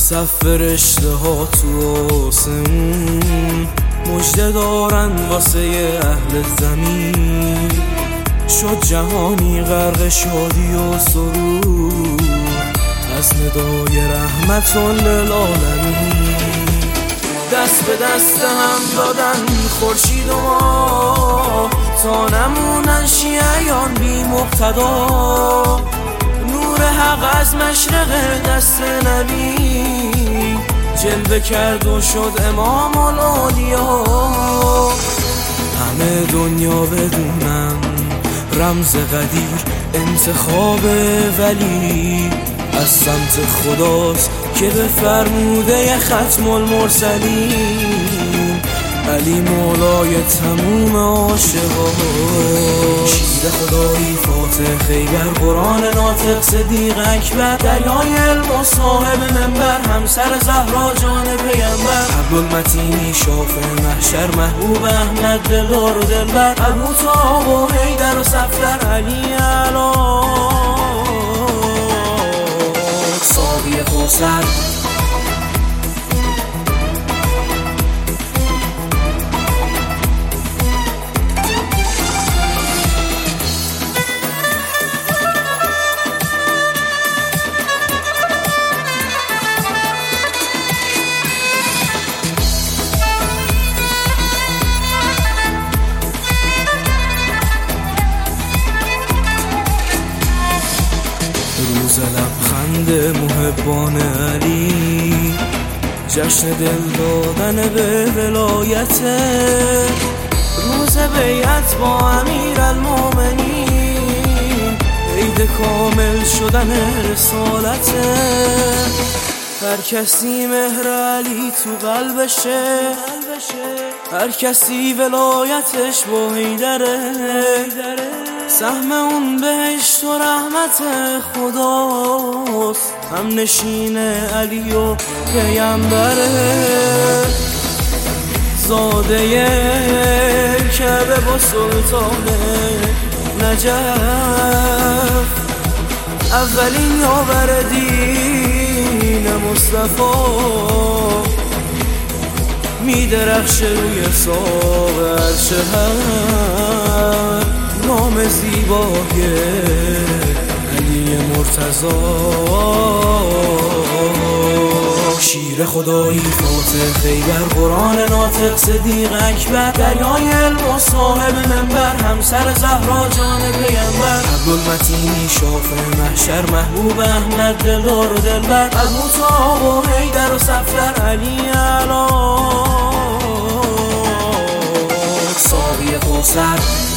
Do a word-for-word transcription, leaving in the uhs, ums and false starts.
صف فرشته ها تو آسمون مژده دارن واسه اهل زمین. شد جهانی غرق شادی و سرور از ندای رحمت للعالمین. دست به دست هم دادن خورشید و ما تا نمونن شیعیان بی مقتدا. نور حق از مشرق دست نبی جلوه کرد و شد امام الاولیا. همه دنیا بدونن رمز قدیر انتخاب ولی از سمت خداست که به فرموده ختم المرسلین علی مولای تموم عاشقا. شیر خدایی فاتح خیبر قرآن ناطق صدیق اکبر دریای علم و صاحب منبر همسر زهرا جان پیغمبر عبدالمتینی شافع محشر محبوب احمد دلدار و دلبر ابو طاب و حیدر و صفدر علی علا ساقی کوثر. روز لبخند محبان علی جشن دل دادن به ولایت. روز بیعت با امیر المومنین عید کامل شدن رسالت. هر کسی مهر علی تو قلبشه هر کسی ولایتش با حیدره. سهم اون بهشت و رحمت خداست هم نشین علی و پیغمبره. زاده کعبه با سلطان نجف اولین یاور دین مصطفی میدرخشه روی ساق عرش هر نام زیبای علی مرتضی. شیر خدایی فاتح خیبر قرآن ناطق صدیق اکبر دریای علم و صاحب منبر همسر زهرا جان پیغمبر عبدالمتینی شافع محشر محبوب احمد دلدار و دلبر ابو طاب و حیدر و صفدر علی علا ساقی کوثر.